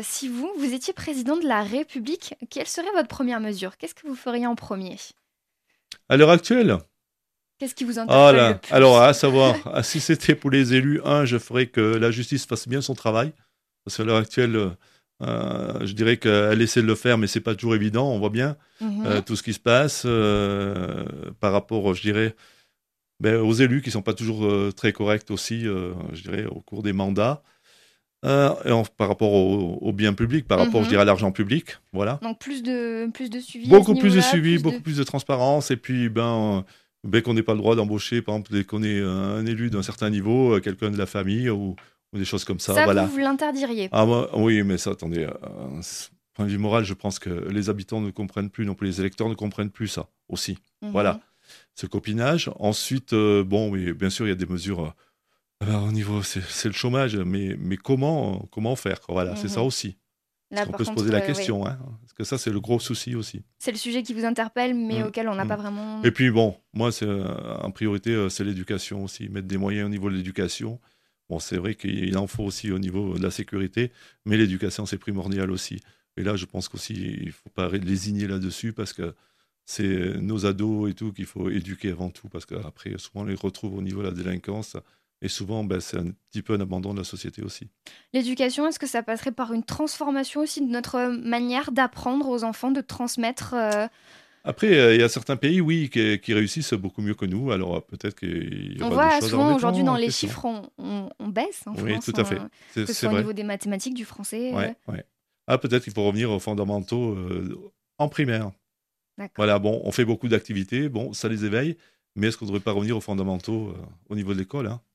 Si vous étiez président de la République, quelle serait votre première mesure? Qu'est-ce que vous feriez en premier? À l'heure actuelle, Qu'est-ce qui vous ah interpelle le là, alors plus? à savoir, si c'était pour les élus, je ferais que la justice fasse bien son travail. Parce qu'à l'heure actuelle, je dirais qu'elle essaie de le faire, mais c'est pas toujours évident. On voit bien Mhm. tout ce qui se passe par rapport, je dirais, aux élus qui sont pas toujours très corrects aussi, je dirais, au cours des mandats. Par rapport au bien public, par rapport, je Mhm. dirais, à l'argent public, voilà. Donc plus de suivi à ce Beaucoup plus de niveau-là, suivi, plus de... beaucoup plus de transparence, et puis qu'on n'ait pas le droit d'embaucher, par exemple, dès qu'on est un élu d'un certain niveau, quelqu'un de la famille ou des choses comme ça, Ça, vous, voilà. vous l'interdiriez. Ah oui, mais ça, attendez, point de vue moral, je pense que les habitants ne comprennent plus, non plus les électeurs ne comprennent plus ça aussi. Mhm. Voilà, ce copinage. Ensuite, bon, oui, bien sûr, il y a des mesures au niveau, c'est le chômage, mais comment faire, quoi. Voilà, c'est ça Mhm. aussi. Parce Là, qu'on par peut se poser contre, la oui. question, hein, parce que ça, c'est le gros souci aussi. C'est le sujet qui vous interpelle, mais Mm, auquel on n'a mm. pas vraiment... Et puis bon, moi, en priorité, c'est l'éducation aussi, mettre des moyens au niveau de l'éducation. Bon, c'est vrai qu'il en faut aussi au niveau de la sécurité, mais l'éducation, c'est primordial aussi. Et là, je pense qu'aussi, il faut pas lésigner là-dessus parce que c'est nos ados et tout qu'il faut éduquer avant tout parce qu'après, souvent, on les retrouve au niveau de la délinquance et souvent, c'est un petit peu un abandon de la société aussi. L'éducation, est-ce que ça passerait par une transformation aussi de notre manière d'apprendre aux enfants, de transmettre Après, il y a certains pays, oui, qui réussissent beaucoup mieux que nous. Alors, peut-être qu'il y On aura des voit choses à souvent remettre aujourd'hui dans en les question. chiffres, on baisse en Oui, France, tout à fait. que ce C'est soit au vrai. niveau des mathématiques, du français. Ouais, ouais. Ah, peut-être qu'il faut revenir aux fondamentaux en primaire. D'accord. Voilà, bon, on fait beaucoup d'activités, bon, ça les éveille, mais est-ce qu'on ne devrait pas revenir aux fondamentaux au niveau de l'école, hein?